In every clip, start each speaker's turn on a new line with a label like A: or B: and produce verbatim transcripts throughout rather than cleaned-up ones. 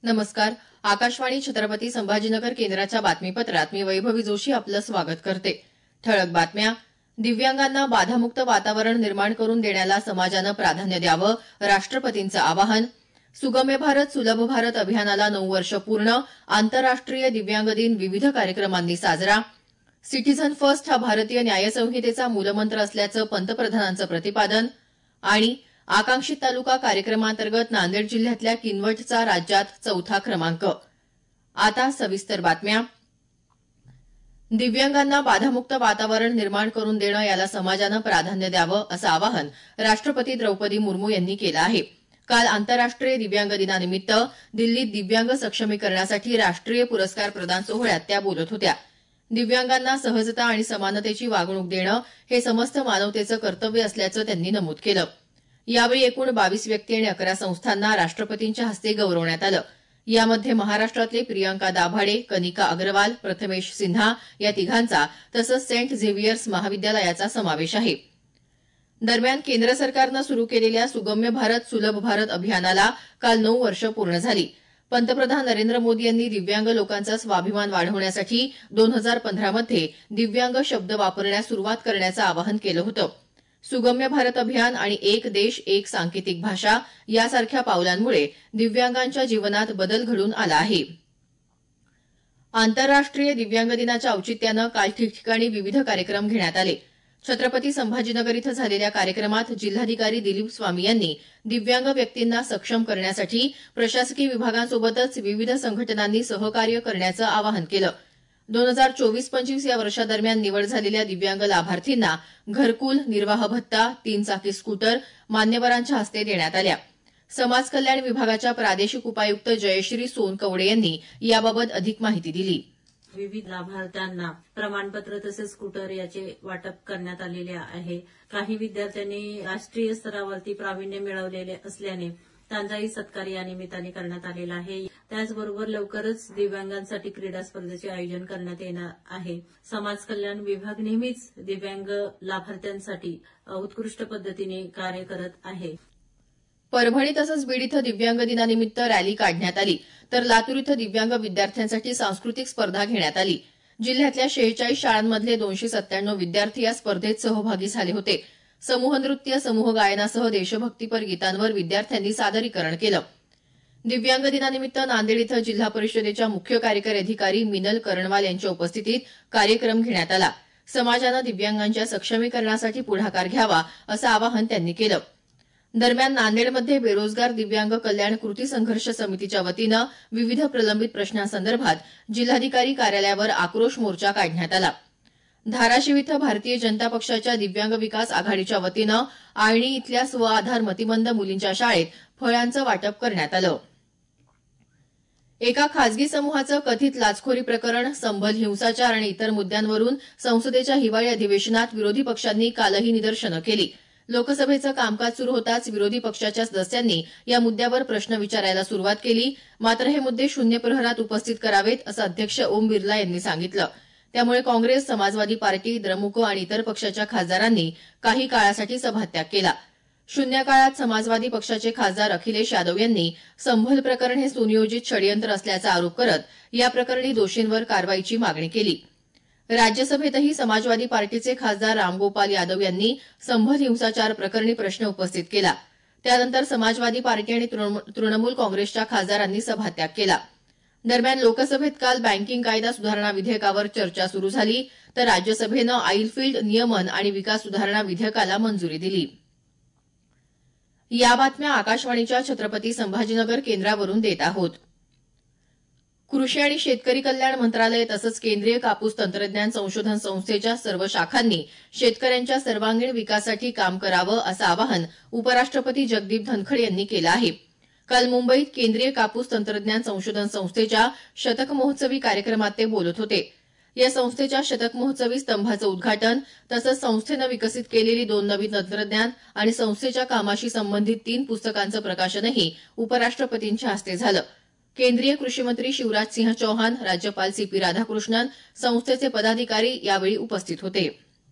A: नमस्कार. आकाशवाणी छत्रपती संभाजीनगर केंद्राच्या बातमीपत्रात मी वैभवी जोशी आपलं स्वागत करते. ठळक बातम्या. दिव्यांगांना बाधामुक्त वातावरण निर्माण करून देण्याला समाजानं प्राधान्य द्यावं, राष्ट्रपतींचं आवाहन. सुगम्य भारत सुलभ भारत अभियानाला नऊ वर्ष पूर्ण. आंतरराष्ट्रीय दिव्यांग दिन विविध कार्यक्रमांनी साजरा. सिटीझन फर्स्ट हा भारतीय न्यायसंहितेचा मूलमंत्र असल्याचं पंतप्रधानांचं प्रतिपादन. आणि आकांक्षित तालुका कार्यक्रमांतर्गत नांदेड जिल्ह्यातल्या किनवटचा राज्यात चौथा क्रमांक. आता सविस्तर बातम्या. दिव्यांगांना बाधामुक्त वातावरण निर्माण करून देणं याला समाजानं प्राधान्य द्यावं असं आवाहन राष्ट्रपती द्रौपदी मुर्मू यांनी केलं आहे. काल आंतरराष्ट्रीय दिव्यांग दिनानिमित्त दिल्लीत दिव्यांग सक्षमीकरणासाठी राष्ट्रीय पुरस्कार प्रदान सोहळ्यात त्या बोलत होत्या. दिव्यांगांना सहजता आणि समानतेची वागणूक देणं हे समस्त मानवतेचं कर्तव्य असल्याचं त्यांनी नमूद केलं. यावेळी एकूण बावीस व्यक्ती आणि अकरा संस्थांना राष्ट्रपतींच्या हस्ते गौरवण्यात आलं. यामध्ये महाराष्ट्रातले प्रियंका दाभाडे, कनिका अग्रवाल, प्रथमेश सिन्हा या तिघांचा तसंच सेंट झेवियर्स महाविद्यालयाचा समावेश आहे. दरम्यान केंद्र सरकारनं सुरू केलेल्या सुगम्य भारत सुलभ भारत अभियानाला काल नऊ वर्ष पूर्ण झाली. पंतप्रधान नरेंद्र मोदी यांनी दिव्यांग लोकांचा स्वाभिमान वाढवण्यासाठी दोन हजार पंधरामध्ये दिव्यांग शब्द वापरण्यास सुरुवात करण्याचं आवाहन केलं होतं. सुगम्य भारत अभियान आणि एक देश एक सांकेतिक भाषा यासारख्या पावलांमुळे दिव्यांगांच्या जीवनात बदल घडून आला आहे. आंतरराष्ट्रीय दिव्यांग दिनाच्या औचित्यानं काल ठिकठिकाणी विविध कार्यक्रम घेण्यात आले. छत्रपती संभाजीनगर इथं झालेल्या कार्यक्रमात जिल्हाधिकारी दिलीप स्वामी यांनी दिव्यांग व्यक्तींना सक्षम करण्यासाठी प्रशासकीय विभागांसोबतच विविध संघटनांनी सहकार्य करण्याचं आवाहन केलं. दोन हजार चोवीस पंचवीस या वर्षादरम्यान निवड झालेल्या दिव्यांग लाभार्थींना घरकुल, निर्वाह भत्ता, तीन चाकी स्कूटर मान्यवरांच्या हस्ते देण्यात आल्या. समाज कल्याण विभागाच्या प्रादेशिक उपायुक्त जयश्री सोनकवडे यांनी याबाबत अधिक माहिती दिली.
B: विविध लाभार्थ्यांना प्रमाणपत्र तसेच स्कूटर याचे वाटप करण्यात आलेले आहे. काही विद्यार्थ्यांनी राष्ट्रीय स्तरावरती प्रावीण्य मिळवलेले असल्याने त्यांचाही सत्कार या निमित्ताने करण्यात आलेला आहे. त्याचबरोबर लवकरच दिव्यांगांसाठी क्रीडा स्पर्धेचे आयोजन करण्यात येणार आहे. समाज कल्याण विभाग नेहमीच दिव्यांग लाभार्थ्यांसाठी उत्कृष्ट पद्धतीने कार्य करत आहे.
A: परभणी तसंच बीड इथं दिव्यांग दिनानिमित्त रॅली काढण्यात आली, तर लातूर इथं दिव्यांग विद्यार्थ्यांसाठी सांस्कृतिक स्पर्धा घेण्यात आली. जिल्ह्यातल्या शेहेचाळीस शाळांमधले दोनशे सत्त्याण्णव विद्यार्थी या स्पर्धेत सहभागी झाले होते. समूह नृत्य, समूह गायनासह देशभक्तीपर गीतांवर विद्यार्थ्यांनी सादरीकरण केलं. दिव्यांग दिनानिमित्त नांदेड इथं जिल्हा परिषदेच्या मुख्य कार्यकारी अधिकारी मिनल करणवाल यांच्या उपस्थितीत कार्यक्रम घेण्यात आला. समाजानं दिव्यांगांच्या सक्षमीकरणासाठी पुढाकार घ्यावा असं आवाहन त्यांनी केलं. दरम्यान नांदेडमध्ये बेरोजगार दिव्यांग कल्याण कृती संघर्ष समितीच्या वतीनं विविध प्रलंबित प्रश्नांसंदर्भात जिल्हाधिकारी कार्यालयावर आक्रोश मोर्चा काढण्यात आला. धाराशिव इथं भारतीय जनता पक्षाच्या दिव्यांग विकास आघाडीच्या वतीनं आळणी इथल्या स्वआधार मतिमंद मुलींच्या शाळेत फळांचं वाटप करण्यात आलं. एका खासगी समूहाचं कथित लाचखोरी प्रकरण, संबल हिंसाचार आणि इतर मुद्द्यांवरून संसदेच्या हिवाळी अधिवेशनात विरोधी पक्षांनी कालही निदर्शनं केली. लोकसभेचं कामकाज सुरू होताच विरोधी पक्षाच्या सदस्यांनी या मुद्द्यावर प्रश्न विचारायला सुरुवात केली. मात्र हे मुद्दे शून्य प्रहरात उपस्थित करावेत असं अध्यक्ष ओम बिर्ला यांनी सांगितलं. त्यामुळे काँग्रेस, समाजवादी पार्टी, द्रमुक आणि इतर पक्षाच्या खासदारांनी काही काळासाठी सभात्याग केला. शून्य काळात समाजवादी पक्षाचे खासदार अखिलेश यादव यांनी संभल प्रकरण हे सुनियोजित षडयंत्र असल्याचा आरोप करत या प्रकरणी दोषींवर कारवाईची मागणी केली. राज्यसभेतही समाजवादी पार्टीचे खासदार रामगोपाल यादव यांनी संभल हिंसाचार प्रकरणी प्रश्न उपस्थित केला. त्यानंतर समाजवादी पार्टी आणि तृणमूल काँग्रेसच्या खासदारांनी सभात्याग केला. दरम्यान लोकसभेत काल बँकिंग कायदा सुधारणा विधेयकावर चर्चा सुरू झाली, तर राज्यसभेनं आईलफील्ड नियमन आणि विकास सुधारणा विधेयकाला मंजुरी दिली. या बातम्या आकाशवाणीच्या छत्रपती संभाजीनगर केंद्रावरून देत आहोत. कृषी आणि शेतकरी कल्याण मंत्रालय तसंच केंद्रीय कापूस तंत्रज्ञान संशोधन संस्थेच्या सर्व शाखांनी शेतकऱ्यांच्या सर्वांगीण विकासासाठी काम करावं असं आवाहन उपराष्ट्रपती जगदीप धनखड यांनी केलं आहे. काल मुंबईत केंद्रीय कापूस तंत्रज्ञान संशोधन संस्थेच्या शतक महोत्सवी कार्यक्रमात ते बोलत होते. या संस्थेच्या शतक महोत्सवी स्तंभाचं उद्घाटन तसंच संस्थेनं विकसित केलेली दोन नवीन तंत्रज्ञान आणि संस्थेच्या कामाशी संबंधित तीन पुस्तकांचं प्रकाशनही उपराष्ट्रपतींच्या हस्ते झालं. केंद्रीय कृषी मंत्री शिवराज सिंह चौहान, राज्यपाल सी पी राधाकृष्णन, संस्थेचे पदाधिकारी यावेळी उपस्थित होते.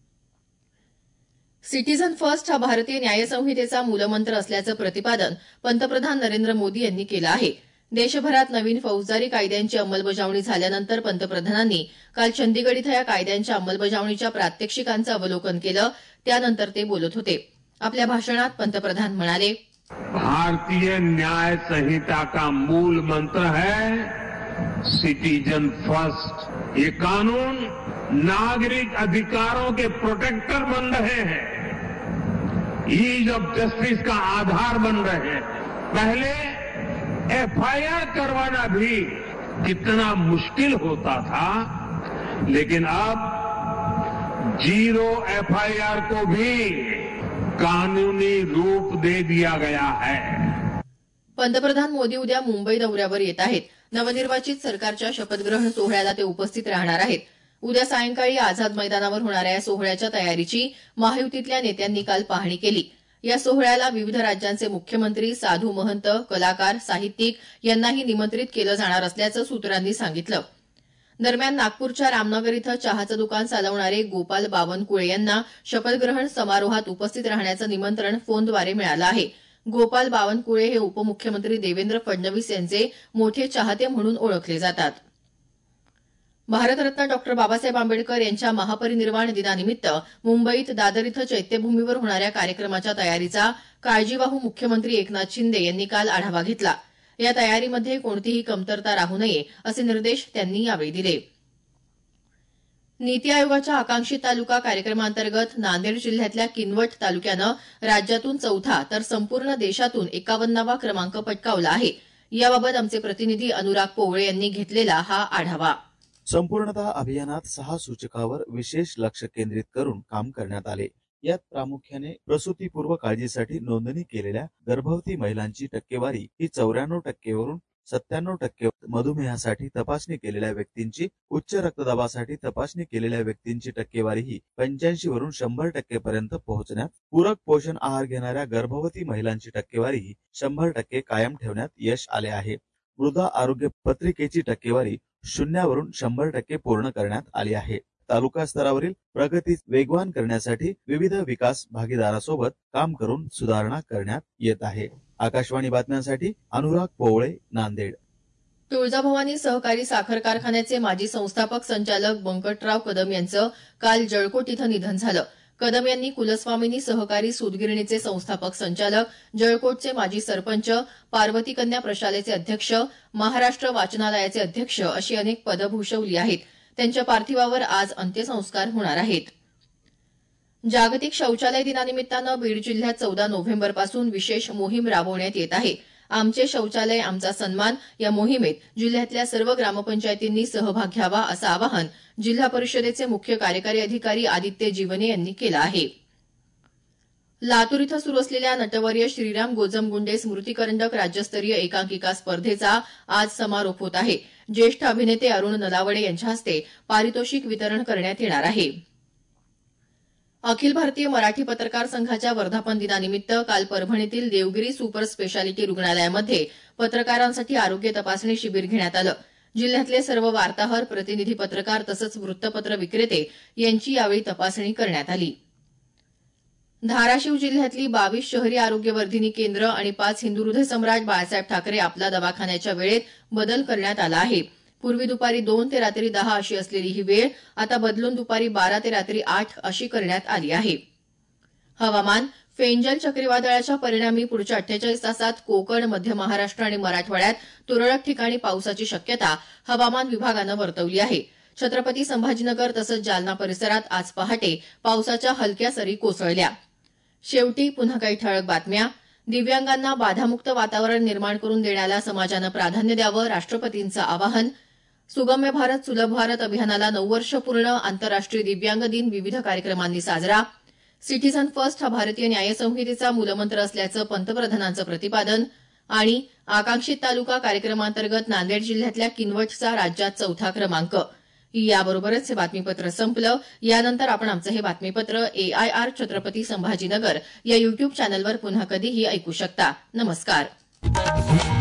A: सिटीझन फर्स्ट हा भारतीय न्यायसंहितेचा मूलमंत्र असल्याचं प्रतिपादन पंतप्रधान नरेंद्र मोदी यांनी केलं आहे. देशभरात नवीन फौजदारी कायद्यांची अंमलबजावणी झाल्यानंतर पंतप्रधानांनी काल चंदीगड इथं या कायद्यांच्या अंमलबजावणीच्या प्रात्यक्षिकांचं अवलोकन केलं. त्यानंतर ते बोलत होते. आपल्या भाषणात पंतप्रधान म्हणाले,
C: भारतीय न्याय संहिता का मूल मंत्र है सिटीजन फर्स्ट. ये कानून नागरिक अधिकारों के प्रोटेक्टर बन रहे हैं, ईज ऑफ जस्टिस का आधार बन रहे हैं. पहले एफआईआर करवाना भी कितना मुश्किल होता था, लेकिन अब जीरो एफआईआर को भी कानूनी रूप दे दिया गया है.
A: पंतप्रधान मोदी उद्या मुंबई दौऱ्यावर येत आहेत. नवनिर्वाचित सरकारच्या शपथग्रहण सोहळ्याला ते उपस्थित राहणार आहेत. उद्या सायंकाळी आझाद मैदानावर होणाऱ्या या सोहळ्याच्या तयारीची महायुतीतल्या नेत्यांनी काल पाहणी केली. या सोहळ्याला विविध राज्यांचे मुख्यमंत्री, साधू महंत, कलाकार, साहित्यिक यांनाही निमंत्रित केलं जाणार असल्याचं सूत्रांनी सांगितलं. दरम्यान नागपूरच्या रामनगर इथं चहाचं दुकान चालवणारे गोपाल बावनकुळे यांना शपथग्रहण समारोहात उपस्थित राहण्याचं निमंत्रण फोनद्वारे मिळालं आहे. गोपाल बावनकुळे हे उपमुख्यमंत्री देवेंद्र फडणवीस यांचे मोठे चाहते म्हणून ओळखले जातात. भारतरत्न डॉक्टर बाबासाहेब आंबेडकर यांच्या महापरिनिर्वाण दिनानिमित्त मुंबईत दादर इथं चैत्यभूमीवर होणाऱ्या कार्यक्रमाच्या तयारीचा काळजीवाहू मुख्यमंत्री एकनाथ शिंदे यांनी काल आढावा घेतला. या तयारीमध्ये कोणतीही कमतरता राहू नये असे निर्देश त्यांनी यावेळी दिले. नीती आयोगाच्या आकांक्षित तालुका कार्यक्रमांतर्गत नांदेड जिल्ह्यातल्या किनवट तालुक्यानं राज्यातून चौथा तर संपूर्ण देशातून एकावन्नावा क्रमांक पटकावला आहे. याबाबत आमचे प्रतिनिधी अनुराग पोवळे यांनी घेतलेला हा आढावा.
D: संपूर्णतः अभियानात सहा सूचकावर विशेष लक्ष केंद्रित करून काम करण्यात आले. यात प्रामुख्याने प्रसूतीपूर्व काळजीसाठी नोंदणी केलेल्या गर्भवती महिलांची टक्केवारी ही चौऱ्याण्णव टक्केवरून सत्त्याण्णव टक्के, मधुमेहासाठी तपासणी केलेल्या व्यक्तींची, उच्च रक्तदाबासाठी तपासणी केलेल्या व्यक्तींची टक्केवारी ही पंच्याऐंशी वरून शंभर टक्केपर्यंत पोहोचण्यात, पूरक पोषण आहार घेणाऱ्या गर्भवती महिलांची टक्केवारी ही शंभर टक्के कायम ठेवण्यात यश आले आहे. मृदा आरोग्य पत्रिकेची टक्केवारी शून्यावरून शंभर टक्के पूर्ण करण्यात आली आहे. तालुका स्तरावरील प्रगती वेगवान करण्यासाठी विविध विकास भागीदारासोबत काम करून सुधारणा करण्यात येत आहे. आकाशवाणी बातम्यांसाठी अनुराग पोवळे, नांदेड.
A: तुळजाभवानी सहकारी साखर कारखान्याचे माजी संस्थापक संचालक बंकटराव कदम यांचं काल जळकोट इथं निधन झालं. कदम यांनी कुलस्वामिनी सहकारी सूतगिरणीचे संस्थापक संचालक, जळकोटचे माजी सरपंच, पार्वती कन्या प्रशालेचे अध्यक्ष, महाराष्ट्र वाचनालयाचे अध्यक्ष अशी अनेक पदं भूषवली आहेत. त्यांच्या पार्थिवावर आज अंत्यसंस्कार होणार आहेत. जागतिक शौचालय दिनानिमित्तानं बीड जिल्ह्यात चौदा नोव्हेंबरपासून विशेष मोहीम राबवण्यात येत आहे. आमचे शौचालय आमचा सन्मान या मोहिमेत जिल्ह्यातल्या सर्व ग्रामपंचायतींनी सहभाग घ्यावा असं आवाहन जिल्हा परिषदेचे मुख्य कार्यकारी अधिकारी आदित्य जीवने यांनी केलं आहे. लातूर इथं सुरू असलेल्या नटवर्य श्रीराम गोजमगुंडे स्मृतिकरंडक राज्यस्तरीय एकांकिका स्पर्धेचा आज समारोप होत आहे. ज्येष्ठ अभिनेते अरुण नलावडे यांच्या हस्ते पारितोषिक वितरण करण्यात येणार आहे. अखिल भारतीय मराठी पत्रकार संघाच्या वर्धापन दिनानिमित्त काल परभणीतील देवगिरी सुपर स्पेशालिटी रुग्णालयामध्ये पत्रकारांसाठी आरोग्य तपासणी शिबिर घेण्यात आलं. जिल्ह्यातले सर्व वार्ताहर, प्रतिनिधी पत्रकार तसंच वृत्तपत्र विक्रेते यांची यावेळी तपासणी करण्यात आली. धाराशिव जिल्ह्यातली बावीस शहरी आरोग्यवर्धिनी केंद्र आणि पाच हिंदू हृदय सम्राट बाळासाहेब ठाकरे आपला दवाखान्याच्या वेळेत बदल करण्यात आला आहे. पूर्वी दुपारी दोन ते रात्री दहा अशी असलेली ही वेळ आता बदलून दुपारी बारा ते रात्री आठ अशी करण्यात आली आहे. हवामान. फेंजल चक्रीवादळाच्या परिणामी पुढच्या अठ्ठेचाळीस तासात कोकण, मध्य महाराष्ट्र आणि मराठवाड्यात तुरळक ठिकाणी पावसाची शक्यता हवामान विभागानं वर्तवली आहे. छत्रपती संभाजीनगर तसंच जालना परिसरात आज पहाटे पावसाच्या हलक्या सरी कोसळल्या. शेवटी पुन्हा काही ठळक बातम्या. दिव्यांगांना बाधामुक्त वातावरण निर्माण करून देण्याला समाजानं प्राधान्य द्यावं, राष्ट्रपतींचं आवाहन. सुगम्य भारत सुलभ भारत अभियानाला नऊ वर्ष पूर्ण. आंतरराष्ट्रीय दिव्यांग दिन विविध कार्यक्रमांनी साजरा. सिटीझन फर्स्ट हा भारतीय न्यायसंहितेचा मूलमंत्र असल्याचं पंतप्रधानांचं प्रतिपादन. आणि आकांक्षित तालुका कार्यक्रमांतर्गत नांदेड जिल्ह्यातल्या किनवटचा राज्यात चौथा क्रमांक. याबरोबरच हे बातमीपत्र संपलं. यानंतर आपण आमचं हे बातमीपत्र एआयआर छत्रपती संभाजीनगर या युट्यूब चॅनलवर पुन्हा कधीही ऐकू शकता. नमस्कार.